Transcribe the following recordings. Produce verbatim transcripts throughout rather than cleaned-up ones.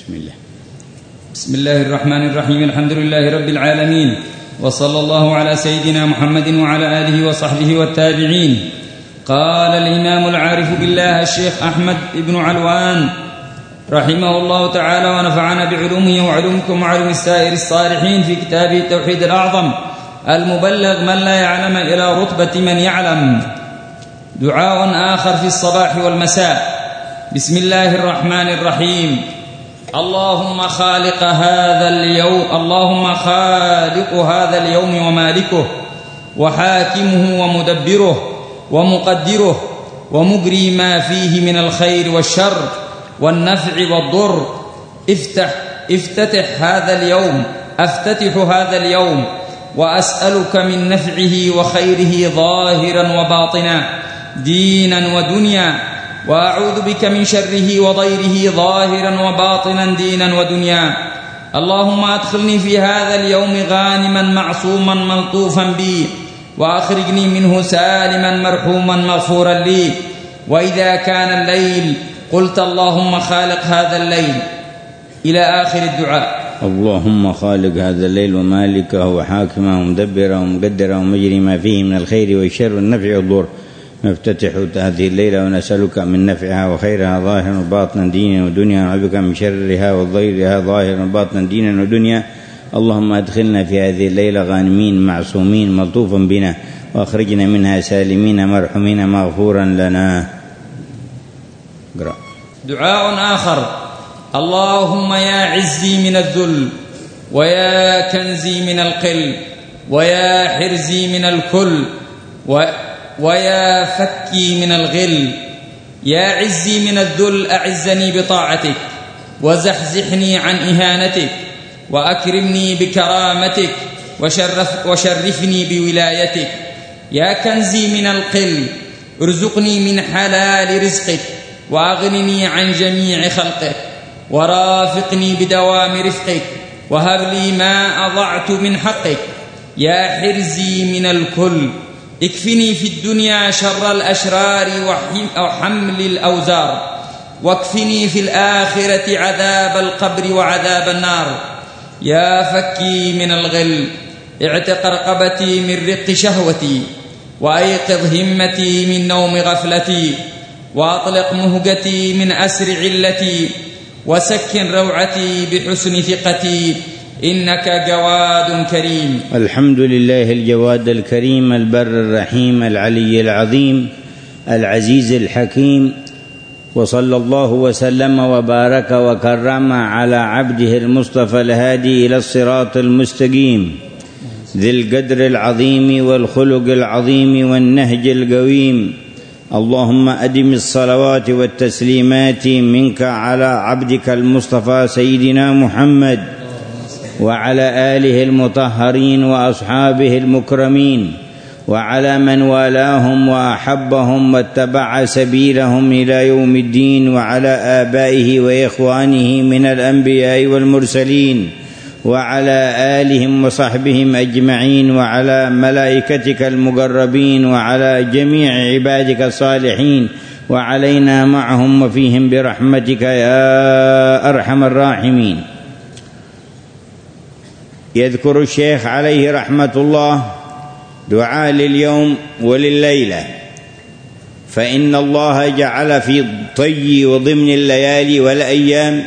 بسم الله. بسم الله الرحمن الرحيم. الحمد لله رب العالمين، وصلى الله على سيدنا محمد وعلى آله وصحبه والتابعين. قال الإمام العارف بالله الشيخ أحمد بن علوان رحمه الله تعالى ونفعنا بعلومه وعلومكم وعلوم السائر الصالحين في كتابه التوحيد الأعظم المبلغ من لا يعلم إلى رتبة من يعلم. دعاء آخر في الصباح والمساء. بسم الله الرحمن الرحيم. اللهم خالق هذا اليوم اللهم خالق هذا اليوم ومالكه وحاكمه ومدبره ومقدره ومجري ما فيه من الخير والشر والنفع والضر، افتح افتتح هذا اليوم افتتح هذا اليوم وأسألك من نفعه وخيره ظاهرا وباطنا دينا ودنيا، وأعوذ بك من شره وضيره ظاهرا وباطنا دينا ودنيا. اللهم أدخلني في هذا اليوم غانما معصوما ملطوفا بي، وأخرجني منه سالما مرحوما مغفورا لي. وإذا كان الليل قلت اللهم خالق هذا الليل إلى آخر الدعاء. اللهم خالق هذا الليل ومالكه وحاكمه ومدبره ومقدره ومجري ما فيه من الخير والشر والنفع والضر، نفتتح هذه الليلة ونسألك من نفعها وخيرها ظاهرا وباطنا دينا ودنيا، ونعوذ بك من شرها وضيرها ظاهرا وباطنا دينا ودنيا. اللهم أدخلنا في هذه الليلة غانمين معصومين ملطوفا بنا، وأخرجنا منها سالمين مرحومين مغفورا لنا. قرأ. دعاء آخر. اللهم يا عزي من الذل، ويا كنزي من القل، ويا حرزي من الكل، و ويا فكي من الغل. يا عزي من الذل أعزني بطاعتك، وزحزحني عن إهانتك، وأكرمني بكرامتك، وشرف وشرفني بولايتك. يا كنزي من القل ارزقني من حلال رزقك، وأغنني عن جميع خلقك، ورافقني بدوام رفقك، وهب لي ما أضعت من حقك. يا حرزي من الكل اكفني في الدنيا شر الأشرار وحمل الأوزار، واكفني في الآخرة عذاب القبر وعذاب النار. يا فكي من الغل اعتق رقبتي من رق شهوتي، وأيقظ همتي من نوم غفلتي، وأطلق مهجتي من أسر علتي، وسكن روعتي بحسن ثقتي، إنك جواد كريم. الحمد لله الجواد الكريم البر الرحيم العلي العظيم العزيز الحكيم، وصلى الله وسلم وبارك وكرم على عبده المصطفى الهادي إلى الصراط المستقيم، ذي القدر العظيم والخلق العظيم والنهج القويم. اللهم أدم الصلوات والتسليمات منك على عبدك المصطفى سيدنا محمد وعلى آله المطهرين وأصحابه المكرمين، وعلى من والاهم وأحبهم واتبع سبيلهم إلى يوم الدين، وعلى آبائه وإخوانه من الأنبياء والمرسلين، وعلى آلهم وصحبهم أجمعين، وعلى ملائكتك المقربين، وعلى جميع عبادك الصالحين، وعلينا معهم وفيهم برحمتك يا أرحم الراحمين. يذكر الشيخ عليه رحمة الله دعاء لليوم ولليلة، فإن الله جعل في طي وضمن الليالي والأيام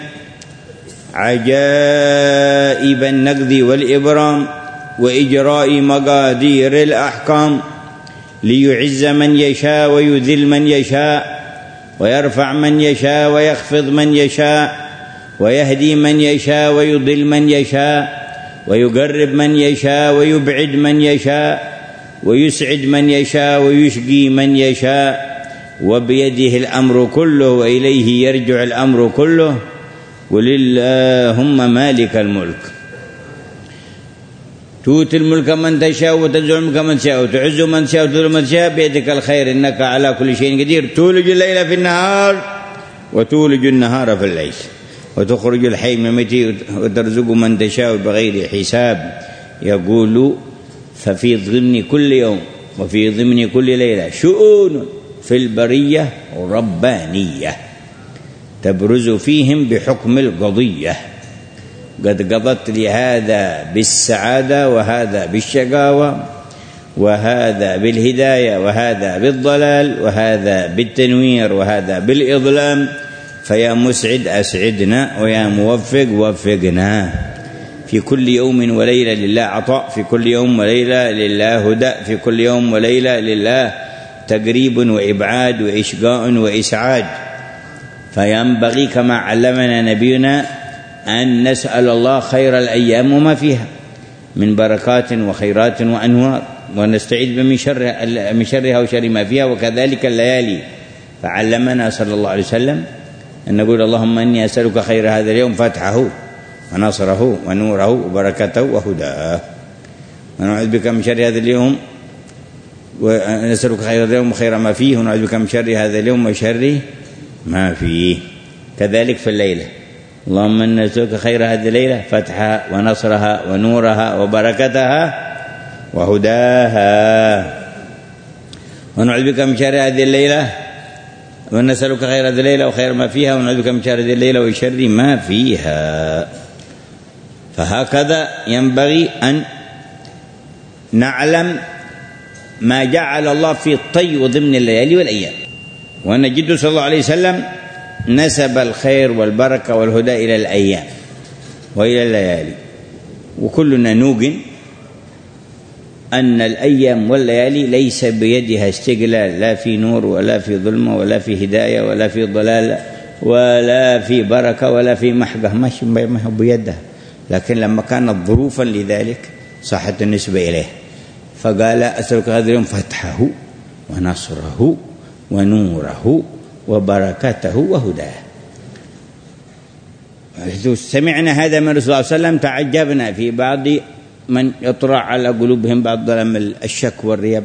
عجائب النقد والإبرام وإجراء مقادير الأحكام، ليعز من يشاء ويذل من يشاء، ويرفع من يشاء ويخفض من يشاء، ويهدي من يشاء ويضل من يشاء، ويقرب من يشاء ويبعد من يشاء، ويسعد من يشاء ويشقي من يشاء، وبيده الأمر كله وإليه يرجع الأمر كله، وللهم مالك الملك، تؤتي الملك من تشاء وتنزع الملك من تشاء وتعز من تشاء وتذل من تشاء، بيدك الخير إنك على كل شيء قدير. تولج الليل في النهار وتولج النهار في الليل، وتخرج الحي من الميت وترزق من تشاء بغير حساب. يقول ففي ضمن كل يوم وفي ضمن كل ليلة شؤون في البرية ربانية، تبرز فيهم بحكم القضية، قد قضت لهذا بالسعادة وهذا بالشقاوة وهذا بالهداية وهذا بالضلال وهذا بالتنوير وهذا بالإظلام، فيا مسعد أسعدنا ويا موفق وفقنا. في كل يوم وليلة لله عطاء، في كل يوم وليلة لله هدى، في كل يوم وليلة لله تقريب وإبعاد وإشقاء وإسعاد. فينبغي كما علمنا نبينا أن نسأل الله خير الأيام وما فيها من بركات وخيرات وأنوار، ونستعيذ من شر من شرها وشر ما فيها، وكذلك الليالي. فعلمنا صلى الله عليه وسلم أن نقول اللهم إني أسألك خير هذا اليوم فتحه ونصره ونوره وبركته وهداه، ونعوذ بك من شر هذا اليوم ونسألك خير اليوم وخير ما فيه، ونعوذ بك من شر هذا اليوم وشر ما فيه. كذلك في الليلة، اللهم إني أسألك خير هذه الليلة فتحها ونصرها ونورها وبركتها وهداها، ونعوذ بك من شر هذه الليلة ونسألك خير هذه الليلة وخير ما فيها، ونعوذ بك من شر هذه الليلة وشر ما فيها. فهكذا ينبغي أن نعلم ما جعل الله في الطي ضمن الليالي والأيام. وأن جده صلى الله عليه وسلم نسب الخير والبركة والهدى إلى الأيام وإلى الليالي، وكلنا نوقن أن الأيام والليالي ليس بيدها استقلال، لا في نور ولا في ظلمة ولا في هداية ولا في ضلال ولا في بركة ولا في محقة، ما هو بيدها. لكن لما كانت ظروفا لذلك صحت النسبة إليه، فقال أسألك هذا اليوم فتحه ونصره ونوره وبركته وهداه. سمعنا هذا من رسول الله صلى الله عليه وسلم تعجبنا في بعض من يطرع على قلوبهم بعض ظلم الشك والريب،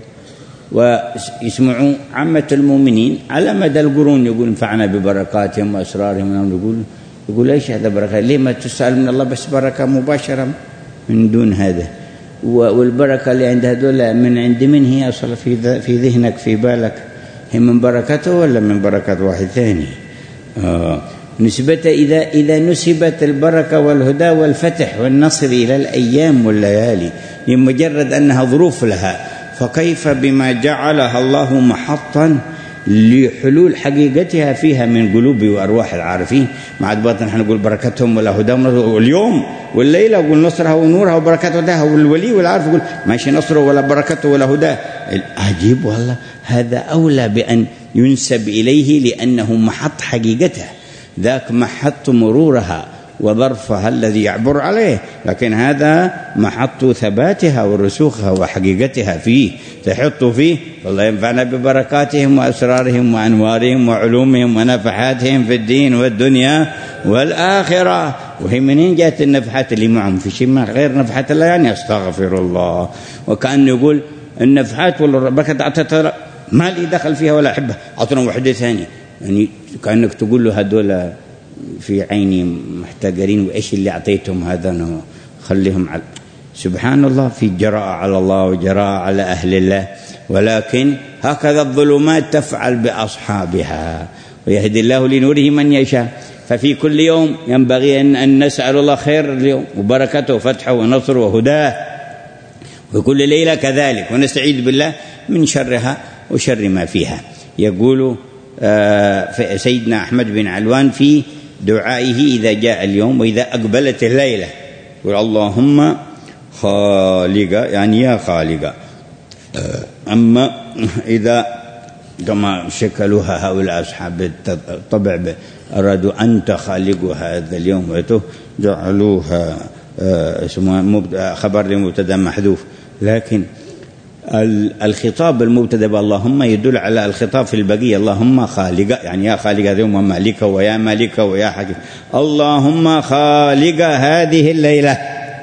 ويسمعوا عامة المؤمنين على مدى القرون يقول انفعنا ببركاتهم وأسرارهم، يقول يقول ايش هذا بركة؟ ليه ما تسأل من الله بس بركة مباشرة من دون هذا؟ والبركة اللي عند هذول من عند من هي أصلا في في ذهنك في بالك؟ هي من بركته ولا من بركة واحد ثاني؟ آه. نسبة إذا إذا نسبت البركة والهدى والفتح والنصر إلى الأيام والليالي لمجرد أنها ظروف لها، فكيف بما جعلها الله محطا لحلول حقيقتها فيها من قلوب وأرواح العارفين؟ مع الباطن نحن نقول بركتهم ولا هداهم، واليوم والليلة يقول نصرها ونورها وبركته هداها، والولي والعارف يقول ماشي نصره ولا بركته ولا هداه. عجيب والله، هذا أولى بأن ينسب إليه لأنه محط حقيقتها، ذاك محط مرورها وظرفها الذي يعبر عليه، لكن هذا محط ثباتها ورسوخها وحقيقتها فيه تحط فيه. والله ينفعنا ببركاتهم وأسرارهم وأنوارهم وعلومهم ونفحاتهم في الدين والدنيا والآخرة. وهي منين جاءت النفحات اللي معهم؟ في شيء غير نفحات الله يعني أستغفر الله. وكأنه يقول النفحات والبركات ما لي دخل فيها ولا أحبها، أعطنا وحدة ثانية، يعني كأنك تقول له هذول في عيني محتقرين، وإيش اللي أعطيتهم هذا أنا خليهم على. سبحان الله، في جراءة على الله وجراءة على أهل الله. ولكن هكذا الظلمات تفعل بأصحابها، ويهدي الله لنوره من يشاء. ففي كل يوم ينبغي أن نسأل الله خير اليوم وبركته وفتحه ونصره وهداه، وكل ليلة كذلك، ونستعيذ بالله من شرها وشر ما فيها. يقول آه سيدنا أحمد بن علوان في دعائه إذا جاء اليوم وإذا أقبلت الليلة يقول اللهم خالق، يعني يا خالق. أما إذا كما شكلوها هؤلاء أصحاب الطبع أرادوا أنت خالق هذا اليوم جعلوها اسمها خبر لمبتدا محذوف، لكن الخطاب المبتدا اللهم يدل على الخطاب في البقية. اللهم خالق، يعني يا خالق هذا اليوم ومالك ويا مالك ويا حكيم. اللهم خالق هذه الليلة،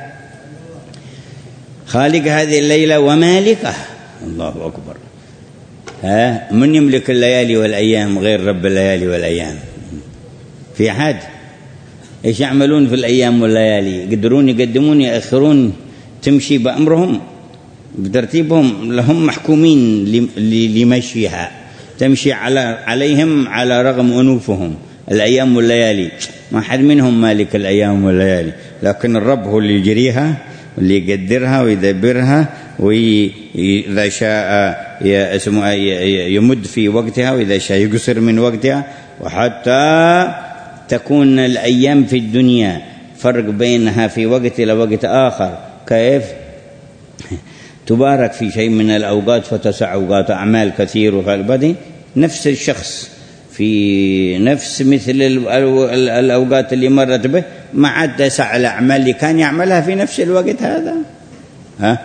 خالق هذه الليلة ومالكه. الله أكبر. ها من يملك الليالي والأيام غير رب الليالي والأيام؟ في أحد؟ إيش يعملون في الأيام والليالي؟ يقدرون يقدمون يأخرون؟ تمشي بأمرهم بترتيبهم، لهم محكومين لمشيها، تمشي على عليهم على رغم أنوفهم، الأيام والليالي، ما حد منهم مالك الأيام والليالي، لكن الرب هو اللي يجريها واللي يقدرها ويدبرها، وإذا شاء يمد في وقتها وإذا شاء يقصر من وقتها، وحتى تكون الأيام في الدنيا فرق بينها في وقت إلى وقت آخر. كيف تبارك في شيء من الأوقات فتسع أوقات أعمال كثير، وفالبدي نفس الشخص في نفس مثل الأوقات اللي مرت به ما عاد تسع الأعمال اللي كان يعملها في نفس الوقت هذا. ها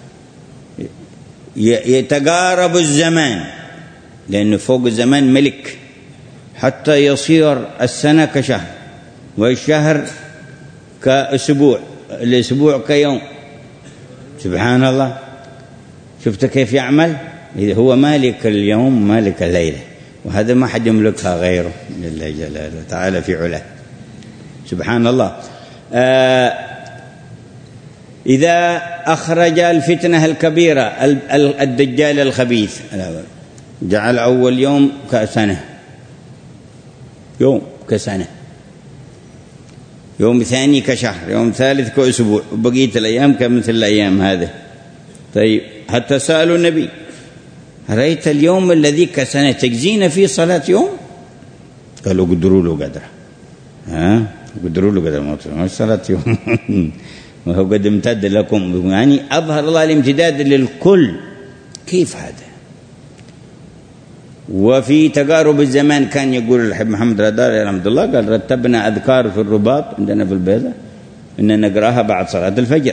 يتقارب الزمان، لأنه فوق الزمان ملك، حتى يصير السنة كشهر والشهر كأسبوع، الأسبوع كيوم. سبحان الله، شفت كيف يعمل؟ هو مالك اليوم مالك الليلة، وهذا ما حد يملكها غيره جل جلاله تعالى في علاه. سبحان الله. آه إذا أخرج الفتنة الكبيرة الدجال الخبيث جعل أول يوم كسنة، يوم كسنة، يوم ثاني كشهر، يوم ثالث كأسبوع، وبقية الأيام كمثل الأيام هذا. طيب حتى سألوا النبي: رأيت اليوم الذي كسنة تجزينا فيه صلاة يوم؟ قالوا: قدروا له قدره. ها قدروا له قدره، ما صلاة يوم وهو قد امتد لكم، يعني أظهر الله الامتداد للكل. كيف هذا؟ وفي تقارب الزمان كان يقول الحب محمد الرداري رحمه الله، قال: رتبنا أذكار في الرباط عندنا في البيضة إن نقراها بعد صلاة الفجر،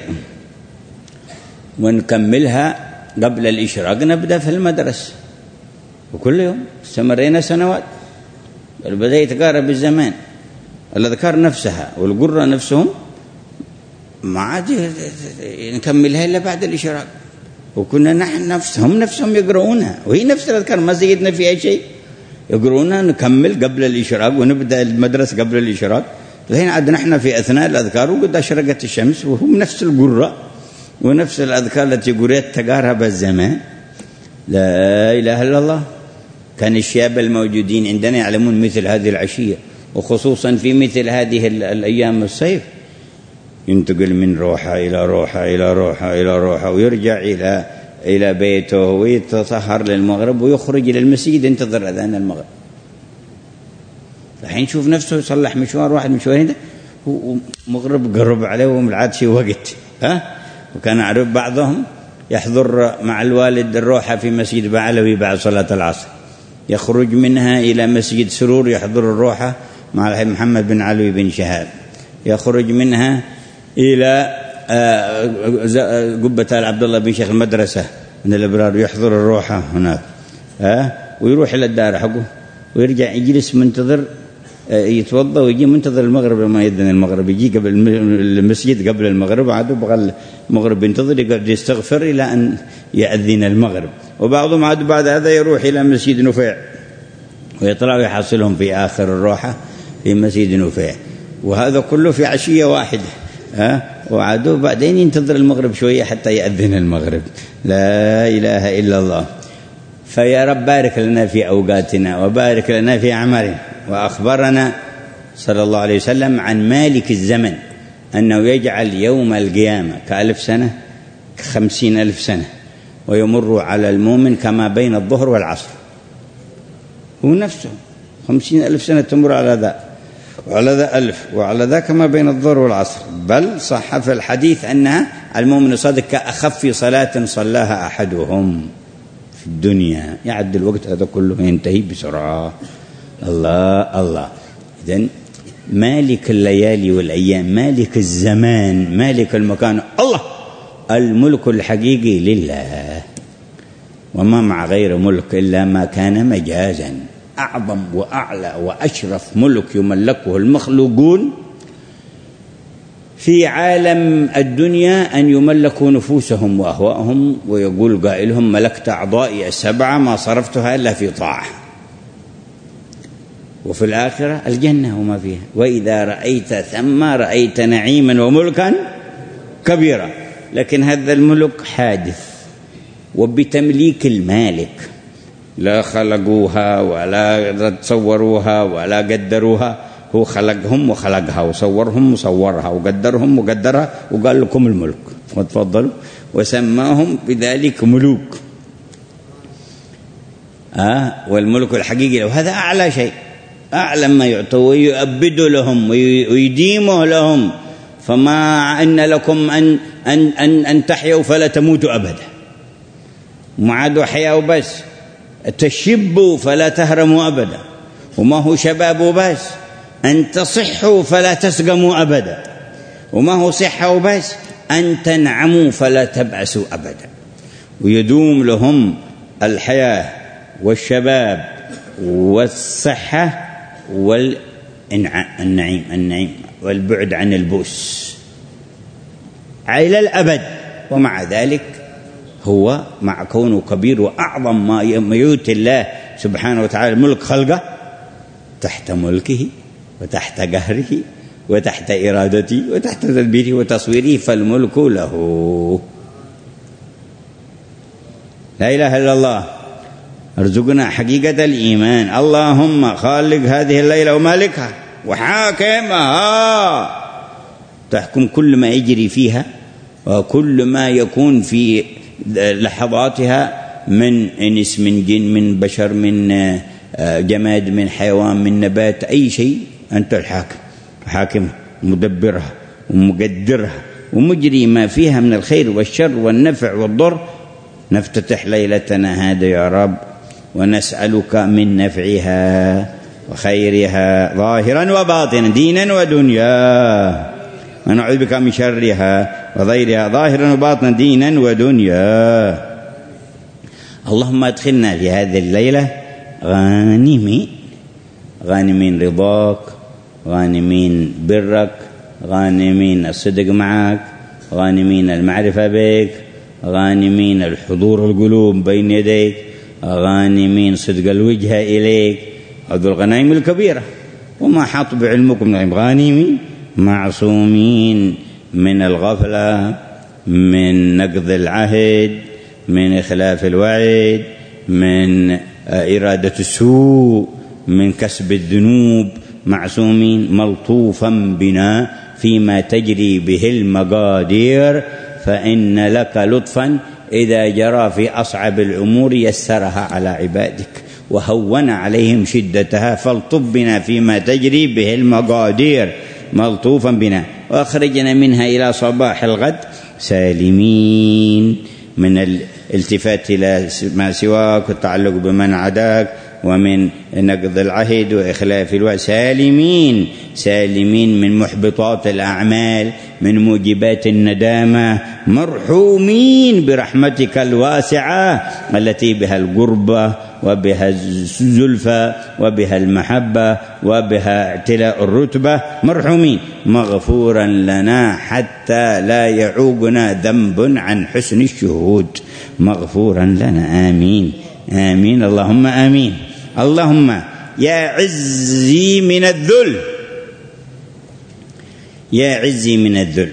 ونكملها قبل الإشراق، نبدأ في المدرسة، وكل يوم استمرينا سنوات. بدأ يتقارب الزمان، الأذكار نفسها والقرى نفسهم ما عاد نكملها إلا بعد الإشراق، وكنا نحن نفسهم نفسهم يقرؤونها، وهي نفس الأذكار ما زيدنا فيها شيء، يقرؤونها نكمل قبل الإشراق ونبدأ المدرسة قبل الإشراق. الحين عاد نحن في أثناء الأذكار وقد أشرقت الشمس، وهم نفس القرى ونفس الأذكار التي قريت تقارب الزمان. لا إله إلا الله. كان الشباب الموجودين عندنا يعلمون مثل هذه العشية، وخصوصا في مثل هذه الأيام الصيف، ينتقل من روحة إلى روحة إلى روحة إلى روحة، ويرجع إلى إلى بيته ويتطهر للمغرب ويخرج إلى المسجد ينتظر أذان المغرب. الحين شوف نفسه يصلح مشوار واحد مشوارين ده ومغرب قرب عليه وملعاد شي وقت. ها وكان أعرف بعضهم يحضر مع الوالد الروحة في مسجد بعلوي بعد صلاة العصر، يخرج منها إلى مسجد سرور يحضر الروحة مع الحبيب محمد بن علوي بن شهاب، يخرج منها إلى قبة آل عبد الله بن شيخ المدرسة من الأبرار يحضر الروحة هناك، ها ويروح إلى الدار حقه ويرجع يجلس منتظر يتوضأ ويجي منتظر المغرب لما يأذن المغرب، يجي قبل المسجد قبل المغرب، عاد بغى المغرب ينتظر يقعد يستغفر إلى أن يأذن المغرب. وبعضهم عاد بعد هذا يروح إلى مسجد نفيع ويطلع ويحصلهم في آخر الروحة في مسجد نفيع، وهذا كله في عشية واحدة. ها وعادوا بعدين ينتظر المغرب شوية حتى يأذن المغرب. لا إله إلا الله. فيا رب بارك لنا في أوقاتنا وبارك لنا في أعمارنا. وأخبرنا صلى الله عليه وسلم عن مالك الزمن أنه يجعل يوم القيامة كألف سنة كخمسين ألف سنة، ويمر على المؤمن كما بين الظهر والعصر. هو نفسه خمسين ألف سنة تمر على ذا وعلى ذا ألف وعلى ذا كما بين الظهر والعصر. بل صح في الحديث أنها المؤمن الصادق كأخف صلاة صلاها أحدهم في الدنيا. يعد الوقت هذا كله ينتهي بسرعة. الله الله. إذن مالك الليالي والأيام، مالك الزمان، مالك المكان، الله. الملك الحقيقي لله، وما مع غير ملك إلا ما كان مجازا. أعظم وأعلى وأشرف ملك يملكه المخلوقون في عالم الدنيا أن يملكوا نفوسهم وأهواءهم، ويقول قائلهم: ملكت أعضائي السبعة ما صرفتها إلا في طاعة. وفي الآخرة الجنة وما فيها. وإذا رأيت ثم رأيت نعيما وملكا كبيرا. لكن هذا الملك حادث، وبتمليك المالك لا خلقوها ولا تصوروها ولا قدروها، هو خلقهم وخلقها وصورهم وصورها وقدرهم وقدرها وقال لكم الملك وتفضلوا، وسماهم بذلك ملوك. آه والملك الحقيقي، وهذا أعلى شيء، أعلى ما يعطوا ويؤبد لهم ويديمه لهم. فما أن لكم أن, أن, أن, أن تحيوا فلا تموتوا أبدا، ما عادوا حياة بس، تشبوا فلا تهرموا أبدا، وما هو شباب بس، أن تصحوا فلا تسقموا أبدا، وما هو صحة بس، أن تنعموا فلا تبعسوا أبدا. ويدوم لهم الحياة والشباب والصحة والنعيم النعيم والبعد عن البؤس إلى الأبد. ومع ذلك هو مع كونه كبير وأعظم ما يؤتي الله سبحانه وتعالى الملك خلقه تحت ملكه وتحت قهره وتحت إرادته وتحت تدبيره وتصويره، فالملك له. لا إله إلا الله. ارزقنا حقيقة الإيمان. اللهم خالق هذه الليلة ومالكها وحاكمها، تحكم كل ما يجري فيها وكل ما يكون في لحظاتها من إنس من جن من بشر من جماد من حيوان من نبات، أي شيء أنت الحاكم، حاكمها ومدبرها ومقدرها ومجري ما فيها من الخير والشر والنفع والضر. نفتتح ليلتنا هذا يا رب ونسألك من نفعها وخيرها ظاهرا وباطنا دينا ودنيا، ونعوذ بك من شرها وضيرها ظاهرا وباطنا دينا ودنيا. اللهم ادخلنا في هذه الليلة غانمين، غانمين رضاك، غانمين برك، غانمين الصدق معك، غانمين المعرفة بك، غانمين الحضور القلوب بين يديك، غانمين صدق الوجه إليك. هذو الغنائم الكبيرة وما حاط بعلمكم من غانمين معصومين من الغفلة، من نقض العهد، من إخلاف الوعد، من إرادة السوء، من كسب الذنوب، معصومين ملطوفا بنا فيما تجري به المقادير، فإن لك لطفا إذا جرى في أصعب الأمور يسرها على عبادك وهون عليهم شدتها، فالطف بنا فيما تجري به المقادير ملطوفا بنا، وأخرجنا منها إلى صباح الغد سالمين من الالتفات إلى ما سواك والتعلق بمن عداك ومن نقض العهد وإخلاف الوعد، سالمين سالمين من محبطات الأعمال، من موجبات الندامة، مرحومين برحمتك الواسعة التي بها القربة وبها الزلفى وبها المحبة وبها اعتلاء الرتبة، مرحومين مغفورا لنا حتى لا يعوقنا ذنب عن حسن الشهود، مغفورا لنا. آمين آمين اللهم آمين. اللهم يا عزي من الذل، يا عزي من الذل.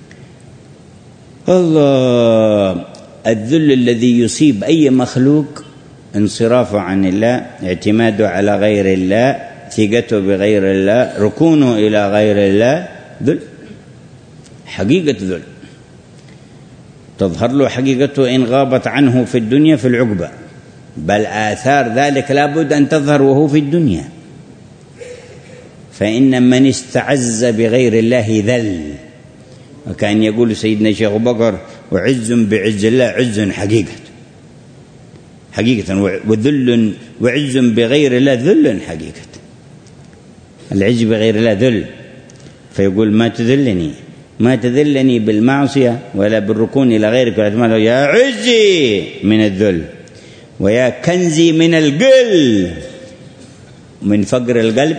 الله، الذل الذي يصيب أي مخلوق انصرافه عن الله، اعتماده على غير الله، ثقته بغير الله، ركونه إلى غير الله، ذل، حقيقة ذل تظهر له حقيقته إن غابت عنه في الدنيا في العقبة، بل آثار ذلك لابد أن تظهر وهو في الدنيا. فإن من استعز بغير الله ذل، وكان يقول سيدنا شيخ بكر وعز بعز الله عز حقيقة حقيقة، وذل وعز بغير الله ذل حقيقة. العز بغير الله ذل، فيقول ما تذلني ما تذلني بالمعصية ولا بالركون إلى غيرك والاعتماد، يا عزي من الذل ويا كنزي من القل، من فقر القلب،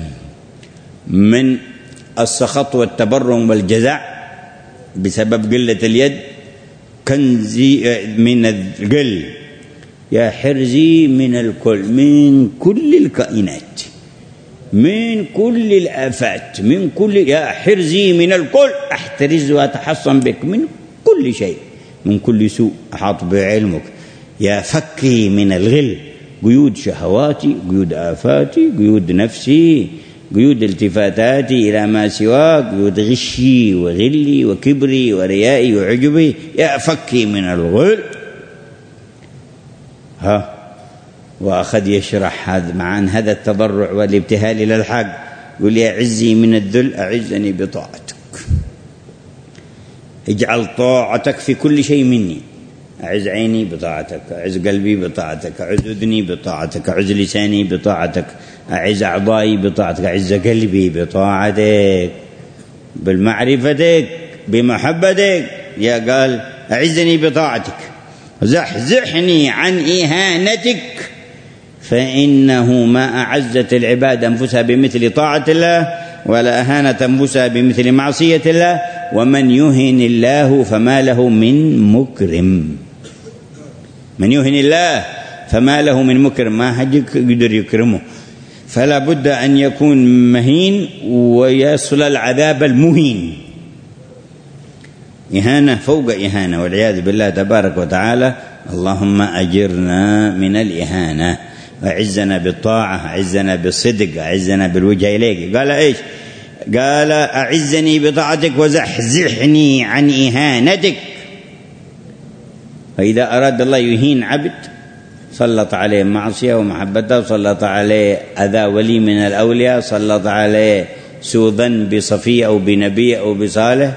من السخط والتبرم والجزع بسبب قلة اليد، كنزي من القل، يا حرزي من الكل، من كل الكائنات، من كل الآفات، من كل، يا حرزي من الكل، أحترز وأتحصن بك من كل شيء، من كل سوء أحاط بعلمك، يا فكي من الغل قيود شهواتي، قيود آفاتي، قيود نفسي، قيود التفاتاتي إلى ما سواك، قيود غشي وغلي وكبري وريائي وعجبي، يا فكي من الغل. ها وأخذ يشرح هذا معان هذا التضرع والابتهال إلى الحق. يقول يا عزي من الذل أعزني بطاعتك، اجعل طاعتك في كل شيء مني. أعز عيني بطاعتك، أعز قلبي بطاعتك، أعز أذني بطاعتك، أعز لساني بطاعتك، أعز أعضائي بطاعتك، أعز قلبي بطاعتك، بالمعرفتك بمحبتك. يا قال أعزني بطاعتك، زحزحني عن إهانتك، فإنه ما أعزت العباد أنفسها بمثل طاعة الله، ولا أهانت أنفسها بمثل معصية الله، ومن يهن الله فما له من مكرم. من يهن الله فما له من مكرم، ما حد يقدر يكرمه، فلا بد أن يكون مهين ويصل العذاب المهين. إهانة فوق إهانة والعياذ بالله تبارك وتعالى. اللهم أجرنا من الإهانة، أعزنا بالطاعة، أعزنا بالصدق، أعزنا بالوجه إليك. قال إيش؟ قال أعزني بطاعتك وزحزحني عن إهانتك. فإذا أراد الله يهين عبد سلط عليه معصية ومحبته، سلط عليه أذى ولي من الأولياء، سلط عليه سوء ظن بصفية أو بنبي أو بصالح،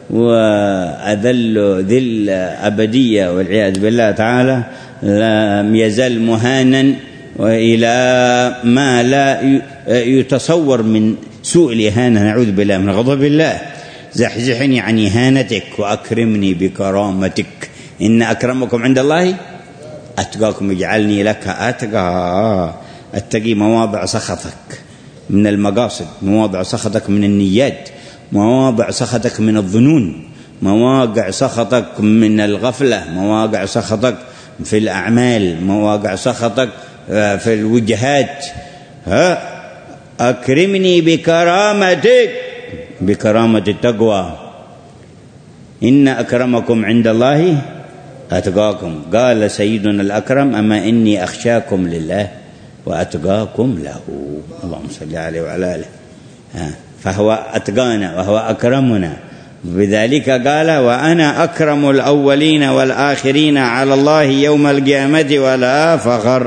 وأذل ذل أبدية والعياذ بالله تعالى. لم يزل مهانا وإلى ما لا يتصور من سوء الإهانة، نعوذ بالله من غضب الله. زحزحني عن إهانتك وأكرمني بكرامتك، إن أكرمكم عند الله أتقاكم، اجعلني لك أتقى. أتقي مواضع سخطك من المقاصد، مواضع سخطك من النيات، مواضع سخطك من الظنون، مواقع سخطك من الغفلة، مواقع سخطك في الأعمال، مواقع سخطك في الوجهات. ها أكرمني بكرامتك، بكرامة التقوى، إن أكرمكم عند الله أتقاكم. قال سيدنا الأكرم أما إني أخشاكم لله وأتقاكم له. اللهم صل عليه وعلى آله. فهو أتقانا وهو أكرمنا، بذلك قال وأنا أكرم الأولين والآخرين على الله يوم القيامة ولا فخر.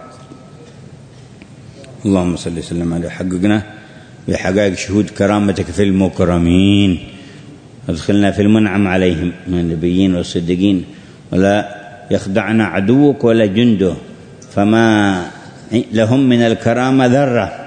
اللهم صل وسلم عليه. حققنا بحقائق شهود كرامتك في المكرمين، ادخلنا في المنعم عليهم من النبيين والصديقين، ولا يخدعنا عدوك ولا جنده، فما لهم من الكرامة ذرة.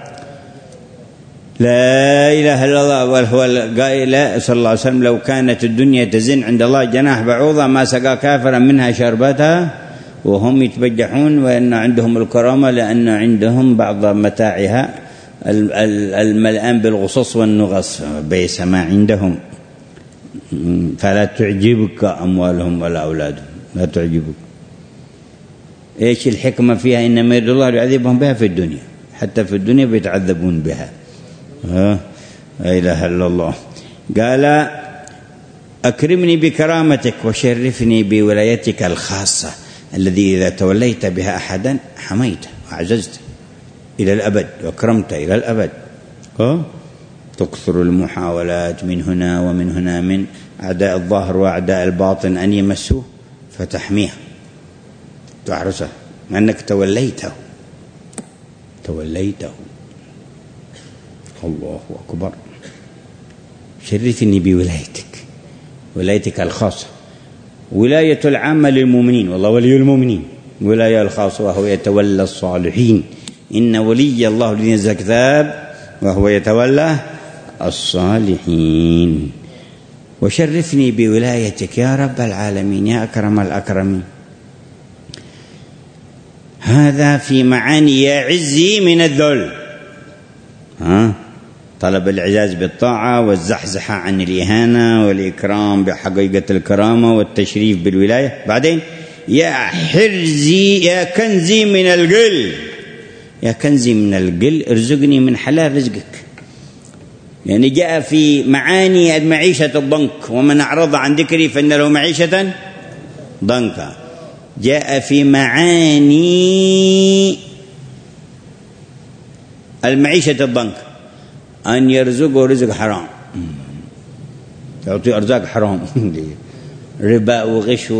لا إله إلا الله. وهو القائل صلى الله عليه وسلم لو كانت الدنيا تزن عند الله جناح بعوضة ما سقى كافرا منها شربتها، وهم يتبجحون وأن عندهم الكرامة لأن عندهم بعض متاعها الملآن بالغصص والنغص، بئس ما عندهم. فلا تعجبك أموالهم ولا أولادهم، لا تعجبك. إيش الحكمة فيها؟ إنما يريد الله يعذبهم بها في الدنيا، حتى في الدنيا بيتعذبون بها. لا إله إلا الله. قال أكرمني بكرامتك وشرفني بولايتك الخاصة، الذي إذا توليت بها أحدا حميته وعززته إلى الأبد وأكرمته إلى الأبد. تكثر المحاولات من هنا ومن هنا من أعداء الظاهر وأعداء الباطن أن يمسوه فتحميه تحرسه، مع أنك توليته توليته الله أكبر. شرفني بولايتك، ولايتك الخاصة، ولاية العامة للمؤمنين، والله ولي المؤمنين. ولاية الخاصة وهو يتولى الصالحين، إن ولي الله الذي نزل الكتاب وهو يتولى الصالحين. وشرفني بولايتك يا رب العالمين يا أكرم الأكرمين. هذا في معاني يا عزي من الذل. ها طلب الإعزاز بالطاعة والزحزحة عن الإهانة والإكرام بحقيقة الكرامة والتشريف بالولاية. بعدين يا حرزي يا كنزي من القل، يا كنزي من القل ارزقني من حلال رزقك. يعني جاء في معاني معيشة الضنك، ومن أعرض عن ذكري فإن له معيشة ضنكا. جاء في معاني المعيشة الضنك أن يرزقه رزق حرام، تعطي أرزاق حرام ربا وغش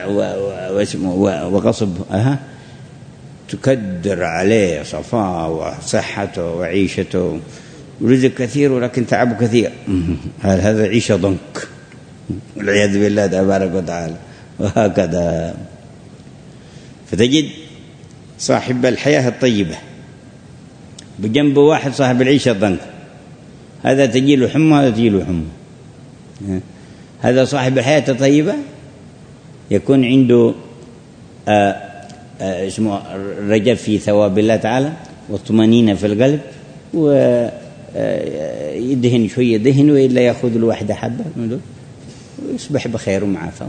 وغصب، أها تكدر عليه صفاء وصحته وعيشته ورزق كثير ولكن تعب كثير، هذا عيشة ضنك والعياذ بالله تبارك وتعالى. وهكذا فتجد صاحب الحياة الطيبة بجنب واحد صاحب العيشة الضنك، هذا تجيله حمى هذا تجيله حمى. هذا صاحب الحياة الطيبة يكون عنده آآ آآ اسمه رجاء في ثواب الله تعالى والطمأنينة في القلب، ويدهن شوية دهن وإلا يأخذ الواحدة حبة ويصبح بخير ومعافى.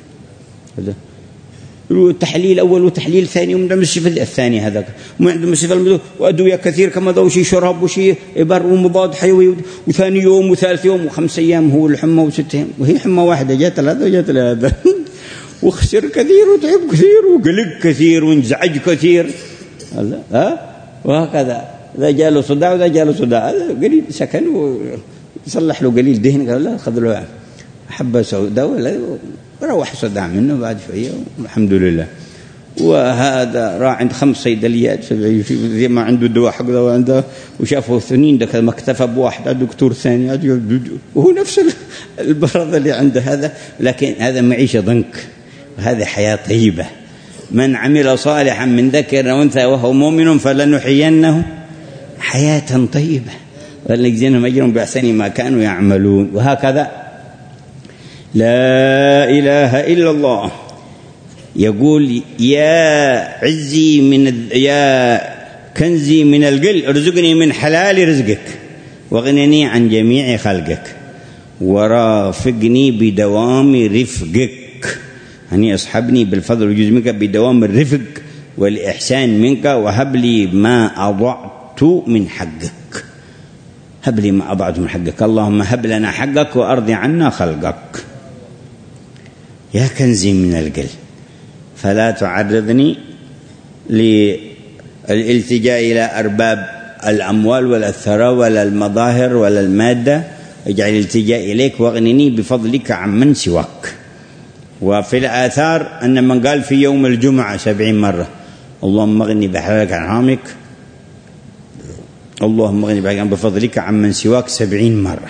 التحليل الأول وتحليل ثاني ومن الصفة الثاني هذاك ومن عندهم الصفة المدو وأدوية كثير كما ذا وشي شراب وشي إبر ومضاد حيوي وثاني يوم وثالث يوم وخمس أيام هو الحمى وست أيام، وهي حمى واحدة جات لهذا وجات لهذا وخسر كثير وتعب كثير وقلق كثير وانزعج كثير، ها وهكذا. إذا جاله صداع وإذا جاله صداع قليل سكن ويصلح له قليل دهن قال لا خذ له حبة سوداء ولا وروح صداع منه بعد شوية والحمد لله. وهذا راح عند خمس صيدليات زي ما عنده دواء حق دواء عنده وشافه اثنين دك ما اكتفى بواحد دكتور ثاني وهو نفس البرد اللي عنده هذا، لكن هذا معيشة ضنك وهذه حياة طيبة. من عمل صالحا من ذكر أو أنثى وهو مؤمن فلنحيينه حياة طيبة ولنجزينهم أجرهم بأحسن ما كانوا يعملون. وهكذا لا إله إلا الله يقول يا عزي من يا كنزي من القل ارزقني من حلال رزقك واغنني عن جميع خلقك ورافقني بدوام رفقك، يعني اصحبني بالفضل والجود منك بدوام الرفق والإحسان منك، وهب لي ما أضعت من حقك، هب لي ما أضعت من حقك، اللهم هب لنا حقك وأرضي عنا خلقك. يا كنزي من القل فلا تعرضني للالتجاء إلى أرباب الأموال ولا الثراء ولا المظاهر ولا المادة، اجعل الالتجاء إليك واغنني بفضلك عمن سواك. وفي الآثار أن من قال في يوم الجمعة سبعين مرة اللهم اغني بحلالك عن حرامك، اللهم اغني بفضلك عمن سواك سبعين مرة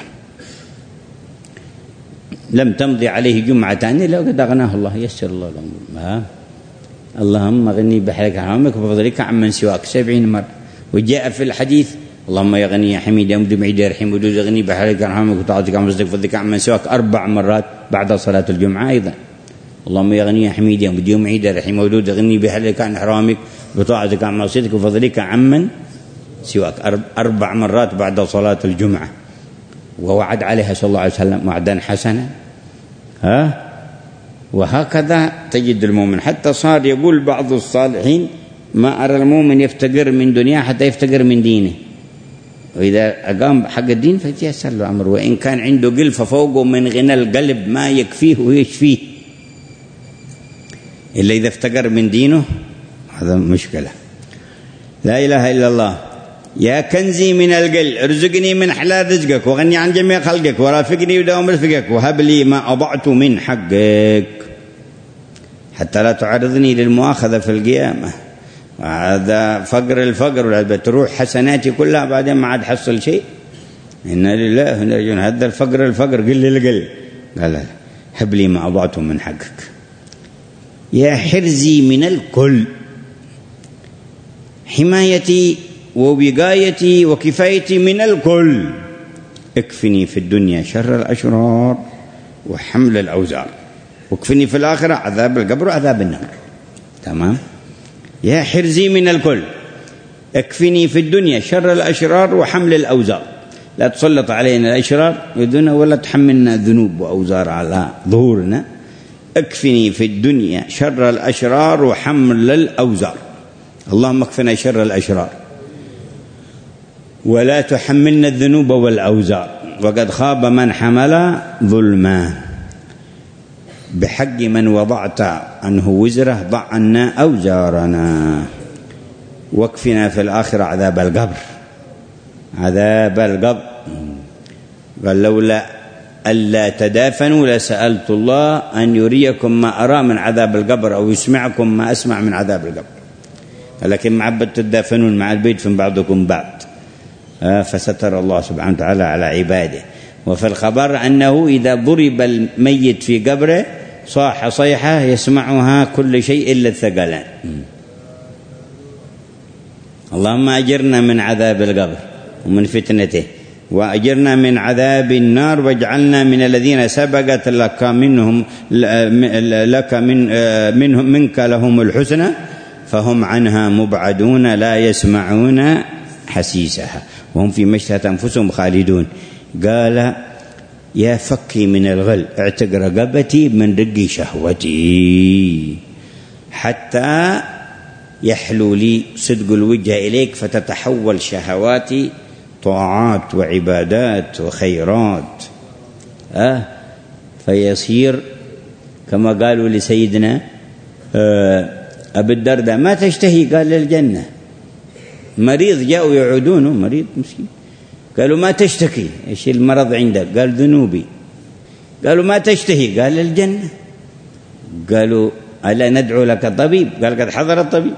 لم تمضي عليه جمعتان إلا وقد أغناه الله، يسر الله الأمور. اللهم اغني بحلالك عن حرامك وبفضلك عمن سواك سبعين مرة. وجاء في الحديث اللهم يا غني يا حميد يا مدم عيد يا رحيم ودود اغني بحلالك عن حرامك وطاعتك عن رزقك وفضلك عمن سواك أربع مرات بعد صلاة الجمعة أيضا. اللهم يا غني يا حميد يا مدم عيد يا رحيم ودود اغني بحلالك عن حرامك وطاعتك عن معصيتك وفضلك عمن سواك أربع مرات بعد صلاة الجمعة. ووعد عليها صلى الله عليه وسلم وعدا حسنا. ها وهكذا تجد المؤمن حتى صار يقول بعض الصالحين ما أرى المؤمن يفتقر من دنيا حتى يفتقر من دينه، وإذا أقام حق الدين فتيسر له أمر، وإن كان عنده قل ففوقه من غنى القلب ما يكفيه ويشفيه، إلا إذا افتقر من دينه هذا مشكلة. لا إله إلا الله. يا كنزي من القل ارزقني من حلال رزقك وغني عن جميع خلقك ورافقني ودوام رفقك وهب لي ما أضعت من حقك حتى لا تعرضني للمؤاخذة في القيامة. هذا فقر الفقر بتروح حسناتي كلها بعدين ما عاد حصل شيء. إنا لله وإنا إليه راجعون. هذا الفقر الفقر قل للقل. قال لا هب لي ما أضعت من حقك. يا حرزي من الكل حمايتي ووقايتي وكفايتي من الكل، اكفني في الدنيا شر الأشرار وحمل الأوزار، واكفني في الآخرة عذاب القبر وعذاب النار. تمام. يا حرزي من الكل اكفني في الدنيا شر الأشرار وحمل الأوزار، لا تسلط علينا الأشرار ولا تحملنا ذنوب وأوزار على ظهورنا. اكفني في الدنيا شر الأشرار وحمل الأوزار، اللهم اكفنا شر الأشرار ولا تحملنا الذنوب والأوزار، وقد خاب من حمل ظلما. بحق من وضعت عنه وزره ضع عنا أوزارنا، واكفنا في الآخرة عذاب القبر. عذاب القبر قال لولا ألا تدافنوا لسألت الله أن يريكم ما أرى من عذاب القبر أو يسمعكم ما أسمع من عذاب القبر، لكن معبد تدافنون مع البيت من بعضكم بعض. فستر الله سبحانه وتعالى على عباده. وفي الخبر أنه إذا ضرب الميت في قبره صاح صيحة يسمعها كل شيء إلا الثقلان. اللهم أجرنا من عذاب القبر ومن فتنته، وأجرنا من عذاب النار، واجعلنا من الذين سبقت لك منهم لك من منهم منك لهم الحسنى فهم عنها مبعدون لا يسمعون حسيسها وهم فيما اشتهت أنفسهم خالدون. قال يا فكي من الغل اعتق رقبتي من رق شهوتي حتى يحلو لي صدق الوجه إليك فتتحول شهواتي طاعات وعبادات وخيرات. أه فيصير كما قالوا لسيدنا أه أبي الدرداء ما تشتهي؟ قال للجنة. مريض جاءوا يعودونه، مريض مسكين، قالوا ما تشتكي؟ ايش المرض عندك؟ قال ذنوبي. قالوا ما تشتهي؟ قال للجنة. قالوا ألا ندعو لك طبيب؟ قال قد حضر الطبيب.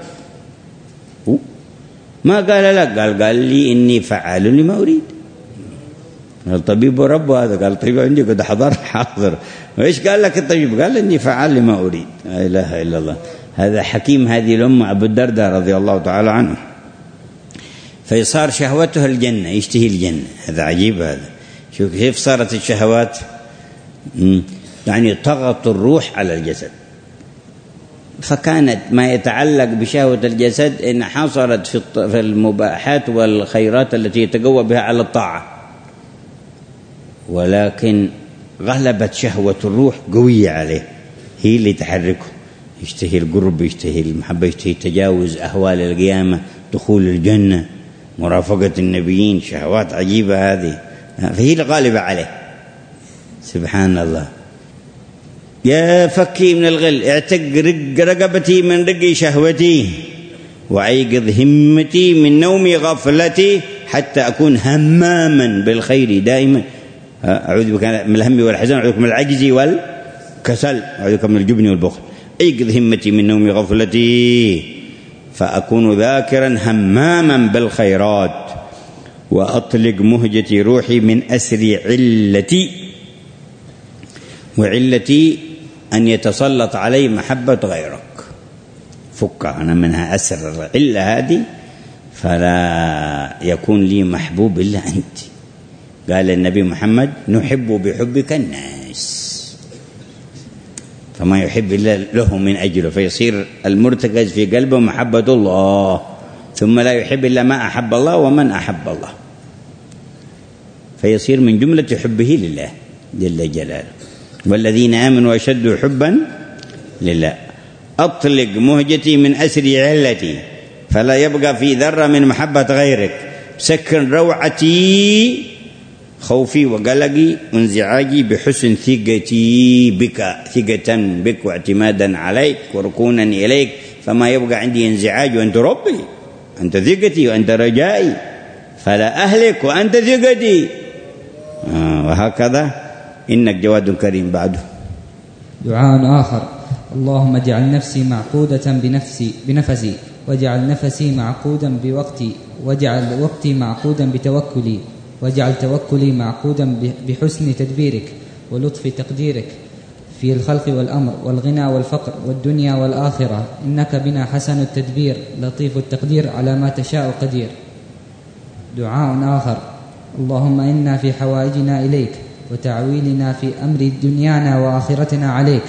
ما قال لا، قال قال لي إني فعال لما أريد. الطبيب ربه هذا، قال الطبيب عندي قد حضر حاضر. وإيش قال لك الطبيب؟ قال إني فعال لما أريد. لا إله إلا الله. هذا حكيم هذه الأمة أبو الدرداء رضي الله تعالى عنه. فصار شهوته الجنة، يشتهي الجنة. هذا عجيب. هذا شوف كيف صارت الشهوات، يعني طغت الروح على الجسد. فكانت ما يتعلق بشهوة الجسد إن حصلت في المباحات والخيرات التي يتقوى بها على الطاعة، ولكن غلبت شهوة الروح قوية عليه، هي اللي تحركه. يشتهي القرب، يشتهي المحبة، يشتهي تجاوز أهوال القيامة، دخول الجنة، مرافقة النبيين، شهوات عجيبة هذه، فهي الغالبة عليه. سبحان الله. يا فكي من الغل اعتق رقبتي من رق شهوتي وأيقظ همتي من نوم غفلتي حتى أكون هماما بالخير دائما. أعوذ بك من الهم والحزن، أعوذ بك من العجز والكسل، أعوذ بك من الجبن والبخل. أيقظ همتي من نوم غفلتي فأكون ذاكرا هماما بالخيرات، وأطلق مهجتي روحي من أسر علتي، وعلتي أن يتسلط علي محبة غيرك. فك أنا منها أسر العلة هذه، فلا يكون لي محبوب إلا أنت. قال النبي محمد نحب بحبك الناس، فما يحب إلا له من أجله، فيصير المرتكز في قلبه محبة الله، ثم لا يحب إلا ما أحب الله ومن أحب الله، فيصير من جملة حبه لله جل جلاله. والذين آمنوا أشد حبا لله. أطلق مهجتي من أسر علتي فلا يبقى في ذرة من محبة غيرك. سكن روعتي خوفي وقلقي وانزعاجي بحسن ثقتي بك، ثقة بك واعتمادا عليك وركونا إليك، فما يبقى عندي انزعاج وأنت ربي، أنت ثقتي وأنت رجائي، فلا أهلك وأنت ثقتي. آه وهكذا إنك جواد كريم. بعده دعاء آخر: اللهم اجعل نفسي معقودة بنفسي بنفسي واجعل نفسي معقودا بوقتي، واجعل وقتي معقودا بتوكلي، واجعل توكلي معقودا بحسن تدبيرك ولطف تقديرك في الخلق والأمر والغنى والفقر والدنيا والآخرة، إنك بنا حسن التدبير لطيف التقدير على ما تشاء قدير. دعاء آخر: اللهم إنا في حوائجنا إليك وتعويلنا في أمر دنيانا وآخرتنا عليك،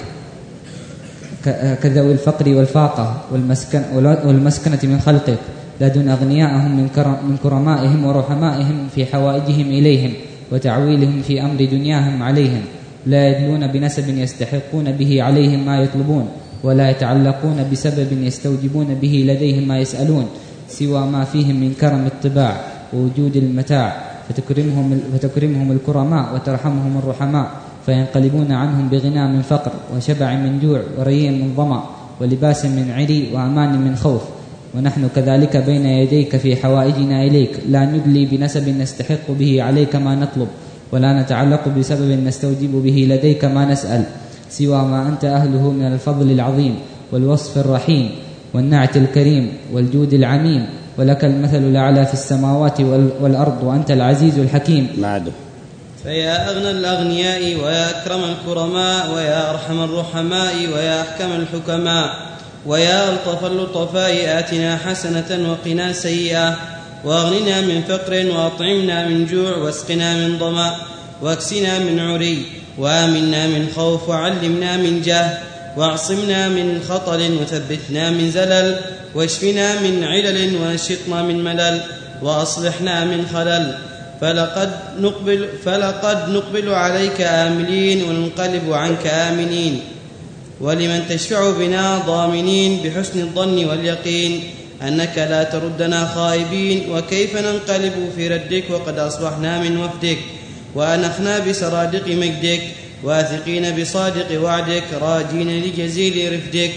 كذوي الفقر والفاقة والمسكن والمسكنة من خلقك، لدن أغنياءهم من, من كرمائهم ورحمائهم في حوائجهم إليهم وتعويلهم في أمر دنياهم عليهم، لا يدلون بنسب يستحقون به عليهم ما يطلبون، ولا يتعلقون بسبب يستوجبون به لديهم ما يسألون، سوى ما فيهم من كرم الطباع ووجود المتاع، فتكرمهم, فتكرمهم الكرماء وترحمهم الرحماء، فينقلبون عنهم بغنى من فقر وشبع من جوع وريء من ظمأ ولباس من عري وأمان من خوف. ونحن كذلك بين يديك في حوائجنا إليك، لا ندلي بنسب نستحق به عليك ما نطلب، ولا نتعلق بسبب نستوجب به لديك ما نسأل، سوى ما أنت أهله من الفضل العظيم والوصف الرحيم والنعت الكريم والجود العميم، ولك المثل الأعلى في السماوات والأرض، وأنت العزيز الحكيم. بعده. فيا أغنى الأغنياء ويا أكرم الكرماء ويا أرحم الرحماء ويا أحكم الحكماء ويا ألطف اللطفاء، آتنا حسنة وقنا سيئة، واغننا من فقر وأطعمنا من جوع، واسقنا من ظمأ واكسنا من عري، وآمنا من خوف، وعلمنا من جهل، واعصمنا من خطل، وثبتنا من زلل، واشفنا من علل، ونشطنا من ملل، وأصلحنا من خلل. فلقد نقبل, فلقد نقبل عليك آملين، وننقلب عنك آمنين، ولمن تشفع بنا ضامنين، بحسن الظن واليقين أنك لا تردنا خائبين. وكيف ننقلب في ردك وقد أصبحنا من وفدك، وأنخنا بسرادق مجدك، واثقين بصادق وعدك، راجين لجزيل رفدك.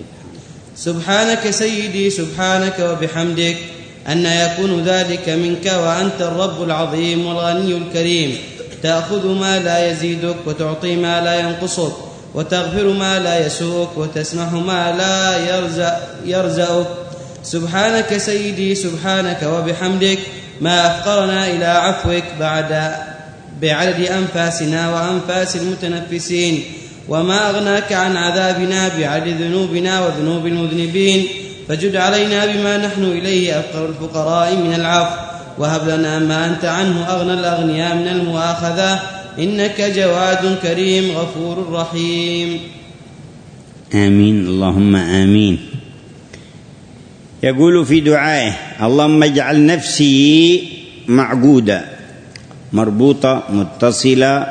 سبحانك سيدي سبحانك وبحمدك أن يكون ذلك منك، وأنت الرب العظيم والغني الكريم، تأخذ ما لا يزيدك، وتعطي ما لا ينقصك، وتغفر ما لا يسوءك، وتسمح ما لا يرزأ يرزأك. سبحانك سيدي سبحانك وبحمدك ما أفقرنا إلى عفوك بعد بعدد أنفاسنا وأنفاس المتنفسين، وما أغناك عن عذابنا بعدد ذنوبنا وذنوب المذنبين. فجد علينا بما نحن إليه أفقر الفقراء من العفو، وهب لنا ما أنت عنه أغنى الأغنياء من المؤاخذة، إنك جواد كريم غفور رحيم. آمين، اللهم آمين. يقول في دعائه: اللهم اجعل نفسي معقودة مربوطة متصلة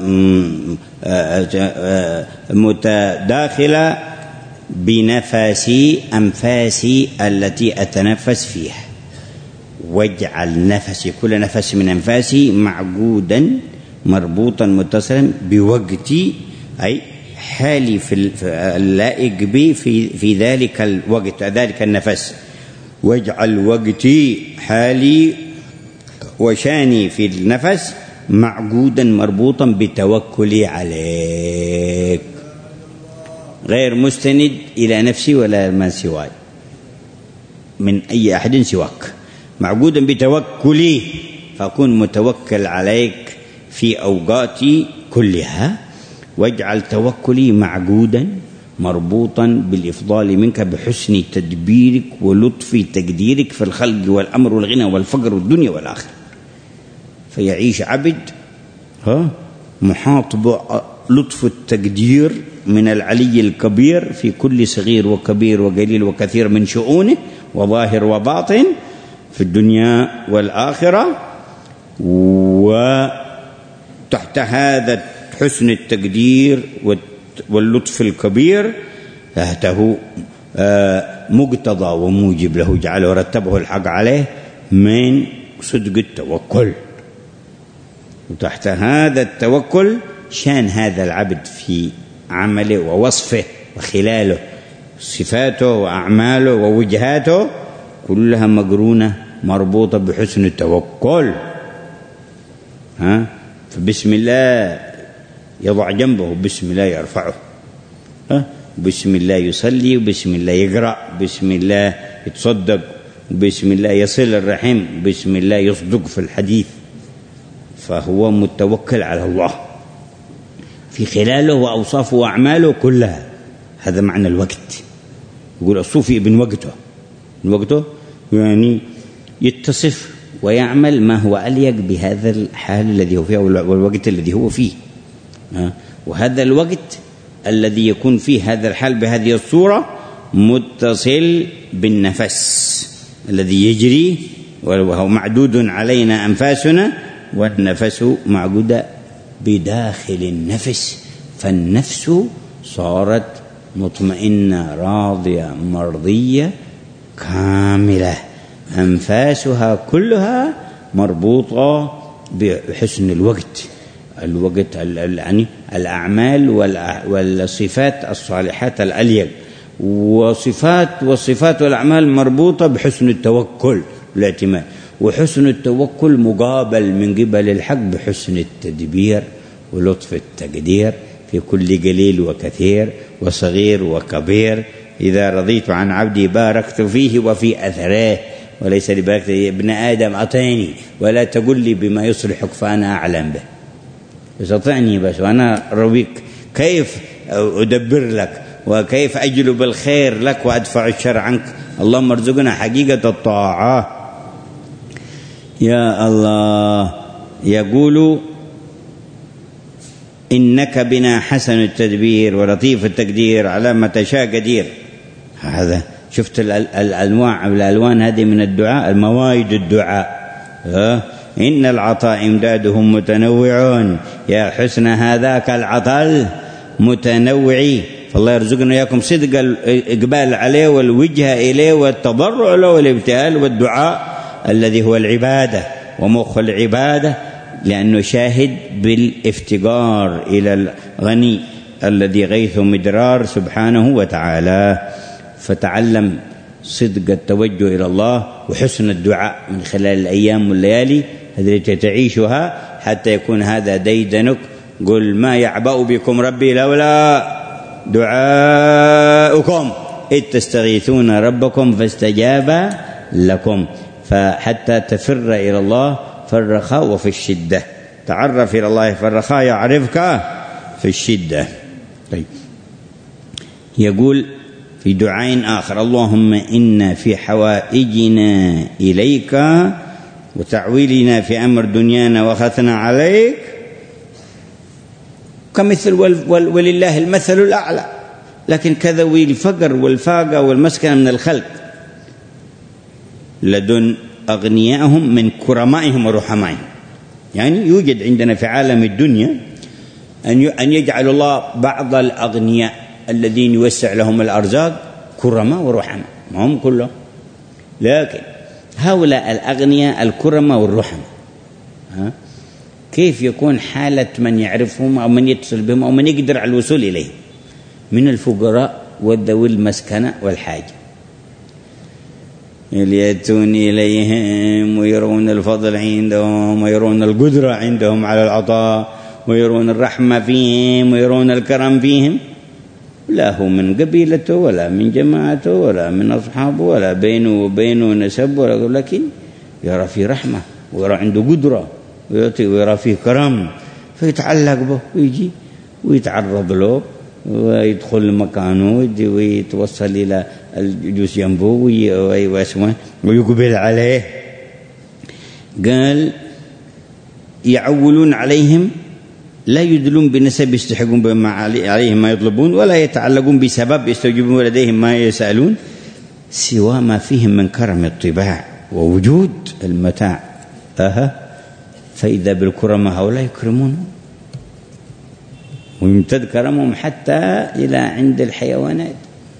متداخلة بنفسي أنفاسي التي أتنفس فيها، واجعل نفسي كل نفس من أنفاسي معقودا مربوطا متصلا بوقتي، أي حالي في اللائق بي في, في ذلك الوقت ذلك النفس. واجعل وقتي حالي وشاني في النفس معقودا مربوطا بتوكلي عليك، غير مستند إلى نفسي ولا من سواي من أي أحد سواك، معقودا بتوكلي، فأكون متوكل عليك في أوقاتي كلها. واجعل توكلي معقودا مربوطا بالإفضال منك بحسن تدبيرك ولطف تقديرك في الخلق والأمر والغنى والفقر والدنيا والآخرة، فيعيش عبد ها محاط بلطف التقدير من العلي الكبير في كل صغير وكبير وقليل وكثير من شؤونه، وظاهر وباطن في الدنيا والآخرة. وتحت هذا حسن التقدير واللطف الكبير تحته مقتضى وموجب له جعله رتبه الحق عليه من صدق التوكل. وتحت هذا التوكل شان هذا العبد في عمله ووصفه وخلاله، صفاته وأعماله ووجهاته كلها مقرونة مربوطة بحسن التوكل. ها فبسم الله يضع جنبه، بسم الله يرفعه، ها بسم الله يصلي، وبسم الله يقرأ، بسم الله يتصدق، بسم الله يصل الرحم، بسم الله يصدق في الحديث. فهو متوكل على الله في خلاله وأوصافه وأعماله كلها. هذا معنى الوقت. يقول الصوفي ابن وقته، ابن وقته يعني يتصف ويعمل ما هو أليق بهذا الحال الذي هو فيه والوقت الذي هو فيه. وهذا الوقت الذي يكون فيه هذا الحال بهذه الصورة متصل بالنفس الذي يجري، وهو معدود علينا أنفاسنا، والنفس معقودة بداخل النفس، فالنفس صارت مطمئنة راضية مرضية كاملة، أنفاسها كلها مربوطة بحسن الوقت الوقت يعني الأعمال والصفات الصالحات الأليق، وصفات والصفات والأعمال مربوطة بحسن التوكل والاعتماد، وحسن التوكل مقابل من قبل الحق بحسن التدبير ولطف التقدير في كل قليل وكثير وصغير وكبير. إذا رضيت عن عبدي باركت فيه وفي أثره، وليس لباركت ابن آدم أطعني ولا تقل لي بما يصلحك فأنا أعلم به، بس أطعني بس وأنا رويك كيف أدبر لك وكيف أجلب الخير لك وأدفع الشر عنك. اللهم ارزقنا حقيقة الطاعة يا الله. يقول إنك بنا حسن التدبير ولطيف التقدير على ما تشاء قدير. هذا شفت الأنواع والألوان هذه من الدعاء، الموايد الدعاء. أه؟ إن العطاء إمدادهم متنوعون يا حسن هذاك العطاء المتنوع. فالله يرزقنا إياكم صدق الإقبال عليه والوجهة إليه والتضرع له والابتهال والدعاء الذي هو العبادة ومخ العبادة، لأنه شاهد بالافتقار إلى الغني الذي غيث مدرار سبحانه وتعالى. فتعلم صدق التوجه إلى الله وحسن الدعاء من خلال الأيام والليالي التي تعيشها حتى يكون هذا ديدنك. قل ما يعبأ بكم ربي لولا دعاؤكم إذ تستغيثون ربكم فاستجاب لكم. فحتى تفر إلى الله في الرخاء وفي الشدة. تعرف إلى الله في الرخاء يعرفك في الشدة. طيب يقول في دعاء آخر اللهم إنا في حوائجنا إليك وتعويلنا في أمر دنيانا وخثنا عليك كمثل ولله المثل الأعلى، لكن كذوي الفقر والفاقة والمسكنة من الخلق لدن أغنيائهم من كرمائهم ورحمائهم. يعني يوجد عندنا في عالم الدنيا أن يجعل الله بعض الأغنياء الذين يوسع لهم الأرزاق كرماء ورحماء، ما هم كلهم، لكن هؤلاء الأغنياء الكرماء والرحماء كيف يكون حالة من يعرفهم أو من يتصل بهم أو من يقدر على الوصول إليهم من الفقراء وذوي المسكنة والحاجة، يأتون إليهم ويرون الفضل عندهم ويرون القدرة عندهم على العطاء ويرون الرحمة فيهم ويرون الكرم فيهم، لا هو من قبيلته ولا من جماعته ولا من أصحابه ولا بينه وبينه نسب، لكن يرى فيه رحمة ويرى عنده قدرة ويعطي ويرى فيه كرم فيتعلق به ويجي ويتعرض له ويدخل مكانه ويتوصل إلى الجلوس جنبه ويسمع ويقبل عليه. قال يعولون عليهم لا يدلون بنسب يستحقون بما عليهم ما يطلبون ولا يتعلقون بسبب يستوجبون لديهم ما يسألون سوى ما فيهم من كرم الطباع ووجود المتاع. أها فإذا بالكرماء هؤلاء يكرمون ويمتد كرمهم حتى إلى عند الحيوانات.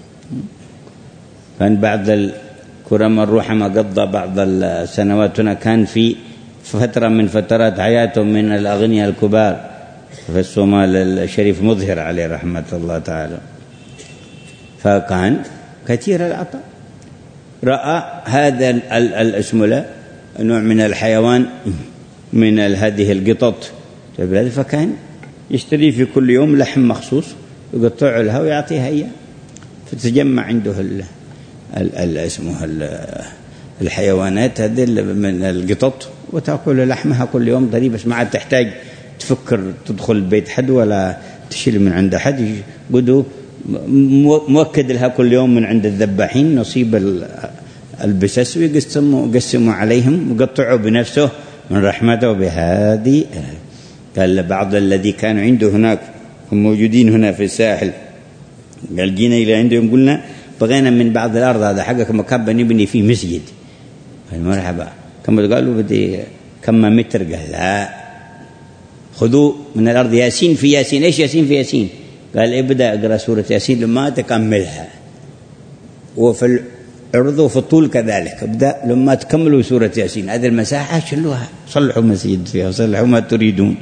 كان بعض الكرماء الرحماء قضى بعض السنوات هنا، كان في فترة من فترات حياتهم من الأغنياء الكبار في الصومال الشريف مظهر عليه رحمة الله تعالى، فكان كثير العطاء. رأى هذا الاسم نوع من الحيوان من هذه القطط فكان يشتري في كل يوم لحم مخصوص يقطع لها ويعطيها إياه، فتجمع عنده اسمه الحيوانات هذه من القطط وتأكل لحمها كل يوم ضريب، بس ما عاد تحتاج تفكر تدخل بيت حد ولا تشيل من عند حد، قدو مؤكد لها كل يوم من عند الذباحين نصيب البسس ويقسموا قسموا عليهم وقطعوا بنفسه من رحمته بهذه. قال بعض الذي كانوا عنده هناك هم موجودين هنا في الساحل، قال جينا إلى عندهم قلنا بغينا من بعض الأرض هذا حقك مكان نبني فيه مسجد. قال مرحبا، كم قالوا بدي كم متر؟ قال لا خذوا من الأرض ياسين في ياسين. إيش ياسين في ياسين؟ قال ابدأ اقرأ سورة ياسين لما تكملها، وفي العرض وفي الطول كذلك، ابدأ لما تكملوا سورة ياسين. هذه المساحة شلوها صلحوا مسجد فيها، صلحوا ما تريدون.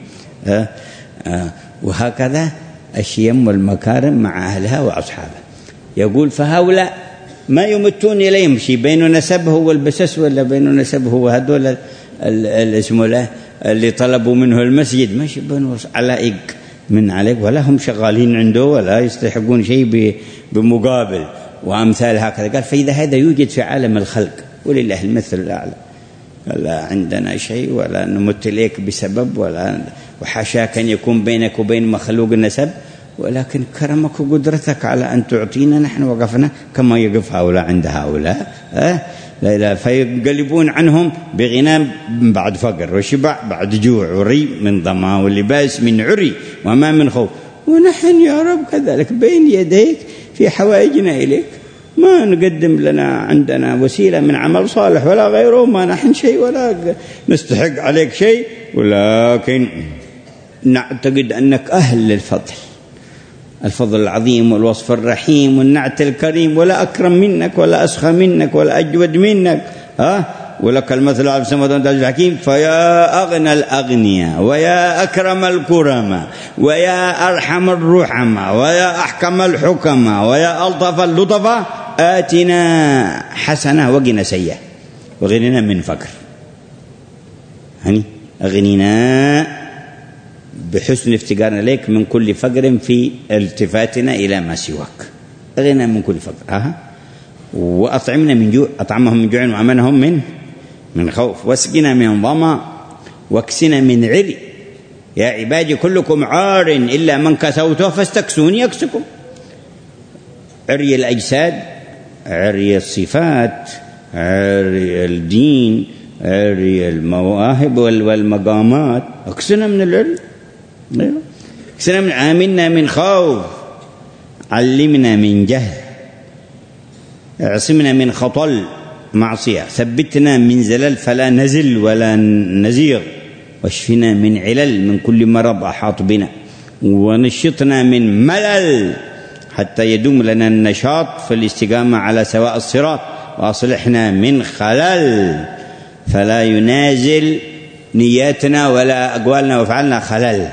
أه؟ أه وهكذا الشيم والمكارم مع أهلها وأصحابها. يقول فهؤلاء ما يمتون إليهم شيء بين نسبه والبسس ولا بين نسبه وهذول الاسم له اللي طلبوا منه المسجد، مش بنو علائق من عليك ولا هم شغالين عنده ولا يستحقون شيء بمقابل وأمثال هكذا. قال فإذا هذا يوجد في عالم الخلق ولله المثل الأعلى، لا عندنا شيء ولا نمت إليك بسبب ولا وحاشاك أن يكون بينك وبين مخلوق النسب، ولكن كرمك وقدرتك على أن تعطينا نحن وقفنا كما يقف هؤلاء عند هؤلاء. أه؟ لا لا فيقلبون عنهم بغنى بعد فقر وشبع بعد جوع وري من ظما واللباس من عري وما من خوف، ونحن يا رب كذلك بين يديك في حوائجنا إليك، ما نقدم لنا عندنا وسيلة من عمل صالح ولا غيره، ما نحن شيء ولا نستحق عليك شيء، ولكن نعتقد أنك أهل للفضل، الفضل العظيم والوصف الرحيم والنعت الكريم، ولا أكرم منك ولا أسخى منك ولا أجود منك. ها ولك المثل على السماوات والأرض الحكيم. فيا أغنى الأغنياء ويا أكرم الكرماء ويا أرحم الرحماء ويا أحكم الحكماء ويا ألطف اللطفاء آتنا حسنة وقنا سيئة وغننا من فقر. يعني أغننا بحسن افتقارنا إليك من كل فقر في التفاتنا إلى ما سواك، أغننا من كل فقر. أها وأطعمنا من جوع، أطعمهم من جوع وأمنهم من من خوف، واسقنا من ظما واكسنا من عري. يا عبادي كلكم عار إلا من كسوته فاستكسوني يكسكم. عري الأجساد، عري الصفات، عري الدين، عري المواهب والمقامات، اكسنا من العري. اكسنا من آمنا من خوف، علمنا من جهل، اعصمنا من خطل معصية، ثبتنا من زلل فلا نزل ولا نزيغ، واشفنا من علل من كل مرض أحاط بنا، ونشطنا من ملل حتى يدوم لنا النشاط في الاستقامة على سواء الصراط، وأصلحنا من خلل فلا ينازل نياتنا ولا أقوالنا وفعلنا خلل.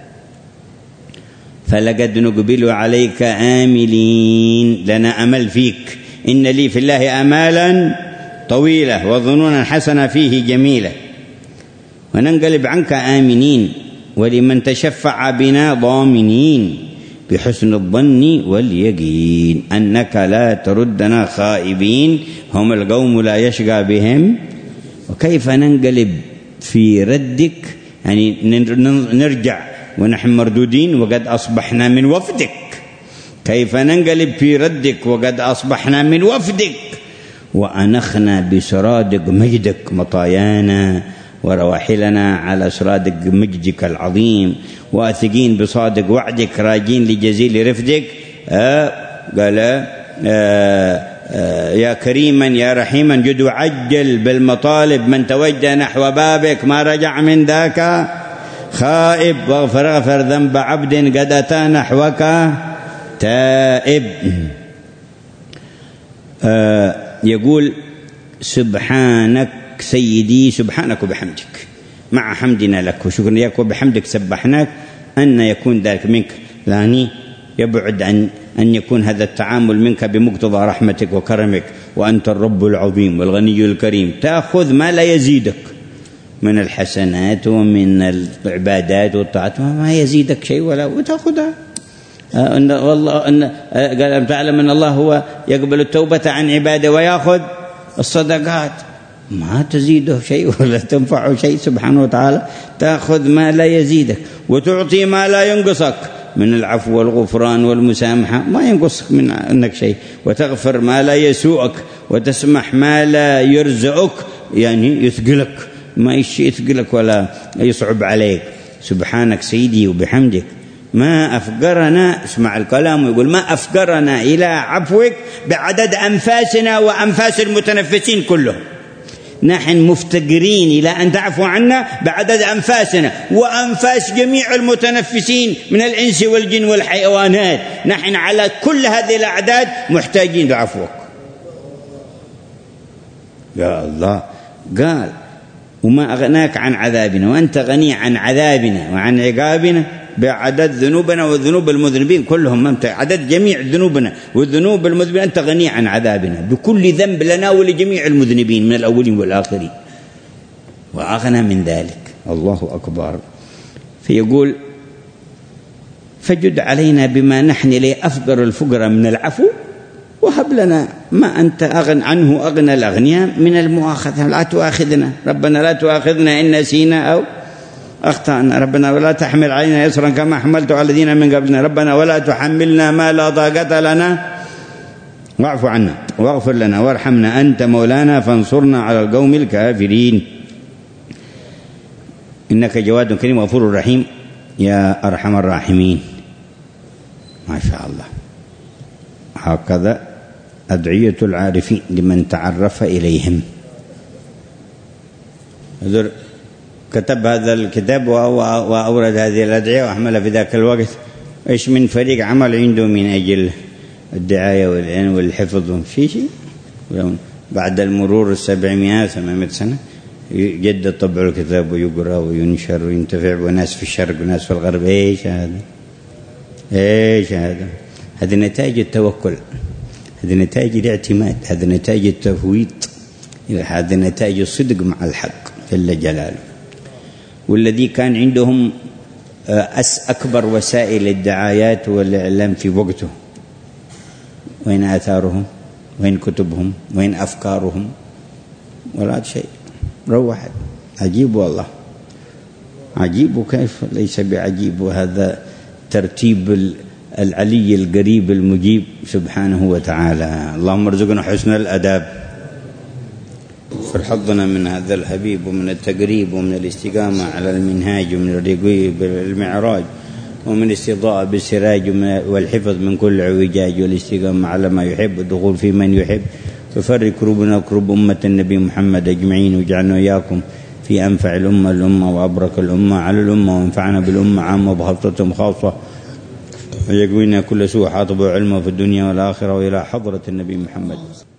فلقد نقبل عليك آملين، لنا أمل فيك، إن لي في الله آمالا طويلة وظنونا حسنة فيه جميلة، وننقلب عنك آمنين، ولمن تشفع بنا ضامنين، بحسن الظن واليقين أنك لا تردنا خائبين، هم القوم لا يشقى بهم. وكيف ننقلب في ردك، يعني نرجع ونحن مردودين وقد أصبحنا من وفدك، كيف ننقلب في ردك وقد أصبحنا من وفدك، وأنخنا بسرادق مجدك مطايانا ورواحلنا على سرادق مجدك العظيم، واثقين بصادق وعدك راجين لجزيل رفدك. آه قال آه آه يا كريما يا رحيما جد وعجل بالمطالب، من توجه نحو بابك ما رجع من ذاك خائب، واغفر اغفر ذنب عبد قد أتى نحوك تائب. آه يقول سبحانك سيدي، سبحانك وبحمدك، مع حمدنا لك وشكرا لك وبحمدك سبحناك، أن يكون ذلك منك، لاني يبعد عن أن يكون هذا التعامل منك بمقتضى رحمتك وكرمك، وأنت الرب العظيم والغني الكريم، تأخذ ما لا يزيدك من الحسنات ومن العبادات والطاعات، ما يزيدك شيء ولا وتأخذها. أن والله أن قال تعلم أن الله هو يقبل التوبة عن عباده ويأخذ الصدقات، ما تزيده شيء ولا تنفعه شيء سبحانه وتعالى، تأخذ ما لا يزيدك وتعطي ما لا ينقصك من العفو والغفران والمسامحة، ما ينقصك من أنك شيء، وتغفر ما لا يسوءك وتسمح ما لا يرزقك، يعني يثقلك، ما يثقلك ولا يصعب عليك. سبحانك سيدي وبحمدك ما أفقرنا، اسمع الكلام ويقول ما أفقرنا إلى عفوك بعدد أنفاسنا وأنفاس المتنفسين كلهم، نحن مفتقرين إلى أن تعفو عنا بعدد أنفاسنا وأنفاس جميع المتنفسين من الإنس والجن والحيوانات، نحن على كل هذه الأعداد محتاجين لعفوك يا الله. قال وما أغناك عن عذابنا، وأنت غني عن عذابنا وعن عقابنا بعدد ذنوبنا وذنوب المذنبين كلهم. أنت عدد جميع ذنوبنا والذنوب المذنبين، أنت غني عن عذابنا بكل ذنب لنا ولجميع المذنبين من الأولين والآخرين، وأغنى من ذلك. الله أكبر. فيقول فجد علينا بما نحن إليه أفقر الفقراء من العفو، وهب لنا ما أنت أغن عنه أغنى الأغنياء من المؤاخذة. لا تؤاخذنا ربنا، لا تؤاخذنا إن نسينا أو أخطأنا ربنا، ولا تحمل علينا إصرا كما حملته على الذين من قبلنا ربنا، ولا تحملنا ما لا طاقة لنا واعف عنا واغفر لنا وارحمنا أنت مولانا فانصرنا على القوم الكافرين إنك جواد كريم غفور رحيم يا أرحم الراحمين. ما شاء الله. هكذا أدعية العارفين لمن تعرف إليهم. كتب هذا الكتاب وأورد هذه الأدعية وأحملها في ذاك الوقت. إيش من فريق عمل عنده من أجل الدعاية والحفظ في شيء. بعد المرور السبعمائة ثمانمائة سنة يجدد طبع الكتاب ويقرأ وينشر وينتفع وناس في الشرق وناس في الغرب. إيش هذا؟ إيش هذا؟ هذه نتائج التوكل، هذه نتائج الاعتماد، هذه نتائج التفويض، هذه نتائج الصدق مع الحق جل جلاله. والذي كان عندهم أس أكبر وسائل الدعايات والإعلام في وقته، وين آثارهم؟ وين كتبهم؟ وين أفكارهم؟ ولا شيء. روحت. عجيب والله، عجيب. وكيف ليس بعجيب، وهذا ترتيب العلي القريب المجيب سبحانه وتعالى. اللهم ارزقنا حسن الأداب. فرحظنا من هذا الحبيب ومن التقريب ومن الاستقامة على المنهاج ومن الرقي بالمعراج ومن الاستضاءة بالسراج والحفظ من كل اعوجاج والاستقامة على ما يحب والدخول في من يحب. ففرق كروبنا وكروب أمة النبي محمد أجمعين، واجعلنا إياكم في أنفع الأمة الأمة وأبرك الأمة على الأمة، وانفعنا بالأمة عامة وبخاصة خاصة، ويقوينا كل سوء حاطب علمه في الدنيا والآخرة، وإلى حضرة النبي محمد.